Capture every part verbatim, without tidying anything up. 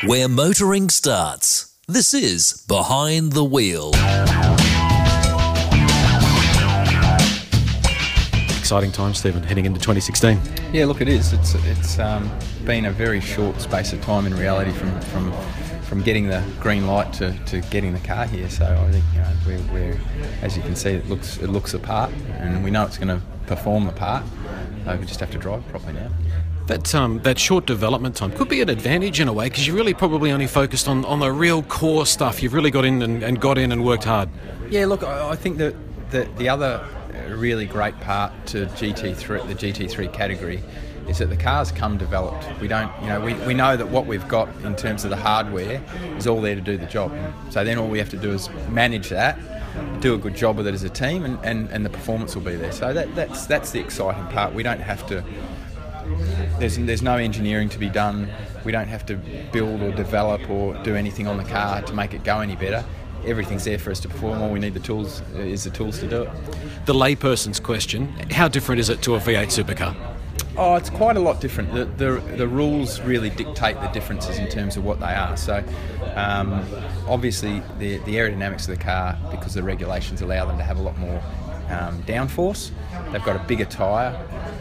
where motoring starts. This is Behind the Wheel. Exciting time, Stephen, heading into twenty sixteen. Yeah, look, it is. It's it's um, been a very short space of time in reality from from, from getting the green light to, to getting the car here. So I think, you know, we're, we're as you can see, it looks it looks the part, and we know it's going to perform the part. So we just have to drive it properly now. That um, that short development time could be an advantage in a way, because you really probably only focused on, on the real core stuff. You've really got in and, and got in and worked hard. Yeah, look, I, I think that the, the other really great part to G T three, the G T three category, is that the cars come developed. We don't, you know, we, we know that what we've got in terms of the hardware is all there to do the job. So then all we have to do is manage that, do a good job with it as a team, and, and, and the performance will be there. So that, that's that's the exciting part. We don't have to. There's there's no engineering to be done. We don't have to build or develop or do anything on the car to make it go any better. Everything's there for us to perform. All we need the tools is the tools to do it. The layperson's question: how different is it to a V eight supercar? Oh, it's quite a lot different. The the, the rules really dictate the differences in terms of what they are. So, um, obviously, the the aerodynamics of the car, because the regulations allow them to have a lot more um, downforce. They've got a bigger tyre,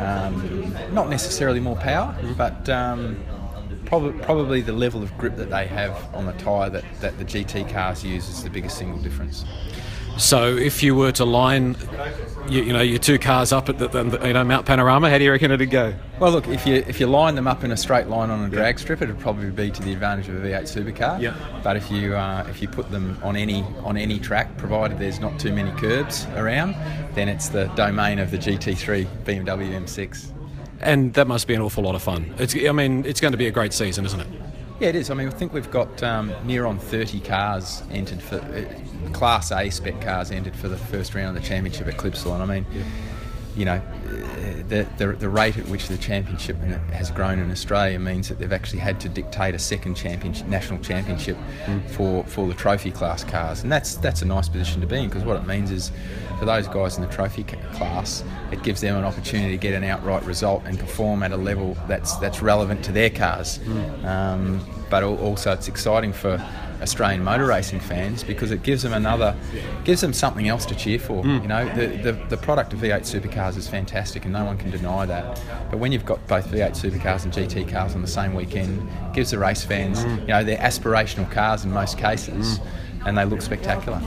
um, not necessarily more power, but um, prob- probably the level of grip that they have on the tyre that, that the G T cars use is the biggest single difference. So if you were to line, you, you know, your two cars up at the, the you know, Mount Panorama, how do you reckon it'd go? Well, look, if you if you line them up in a straight line on a drag strip, it'd probably be to the advantage of a V eight supercar. Yeah. But if you uh, if you put them on any on any track, provided there's not too many curbs around, then it's the domain of the G T three B M W M six. And that must be an awful lot of fun. It's, I mean, it's going to be a great season, isn't it? Yeah, it is. I mean, I think we've got um, near on thirty cars entered for uh, Class A spec cars entered for the first round of the championship at Clipsal. And I mean, yeah. you know, the, the the rate at which the championship has grown in Australia means that they've actually had to dictate a second championship, national championship mm. for, for the trophy class cars, and that's that's a nice position to be in, because what it means is for those guys in the trophy class, it gives them an opportunity to get an outright result and perform at a level that's that's relevant to their cars. Mm. Um, but also it's exciting for Australian motor racing fans, because it gives them another, gives them something else to cheer for. Mm. You know, the, the the product of V eight supercars is fantastic, and no one can deny that. But when you've got both V eight supercars and G T cars on the same weekend, it gives the race fans, mm. you know, they're aspirational cars in most cases, mm. and they look spectacular.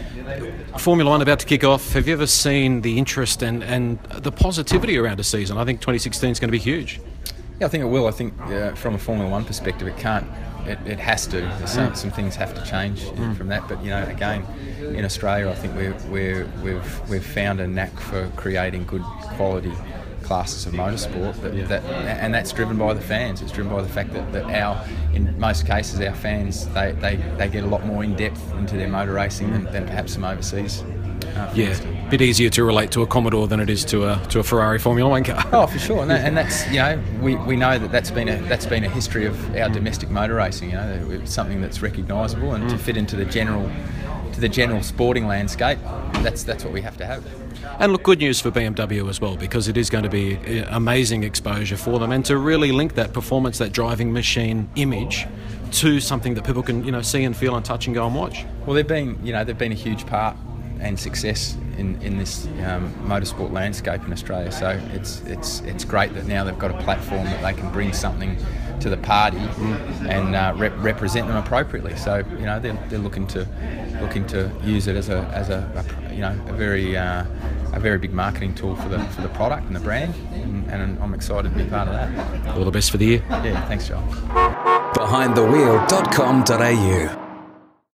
Formula One about to kick off. Have you ever seen the interest and, and the positivity around a season? I think twenty sixteen is going to be huge. Yeah, I think it will. I think uh, from a Formula One perspective, it can't. It, it has to. Some, some things have to change mm. from that. But you know, again, in Australia, I think we're, we're, we've we've found a knack for creating good quality classes of motorsport. That, yeah. that and that's driven by the fans. It's driven by the fact that, that our, in most cases, our fans they, they, they get a lot more in depth into their motor racing mm. than, than perhaps some overseas. Uh, yeah, a bit easier to relate to a Commodore than it is to a to a Ferrari Formula One car. Oh, for sure, and, that, and that's you know we, we know that that's been a that's been a history of our domestic motor racing. You know, it's something that's recognisable, and mm. to fit into the general to the general sporting landscape, that's that's what we have to have. And look, good news for B M W as well, because it is going to be amazing exposure for them, and to really link that performance, that driving machine image, to something that people can you know see and feel and touch and go and watch. Well, they've been you know they've been a huge part and success in, in this um, motorsport landscape in Australia. So it's it's it's great that now they've got a platform that they can bring something to the party mm. and uh, rep- represent them appropriately. So you know they're, they're looking to looking to use it as a as a, a you know a very uh, a very big marketing tool for the for the product and the brand, and, and I'm excited to be part of that. All the best for the year. Yeah, thanks, Joel. behind the wheel dot com dot a u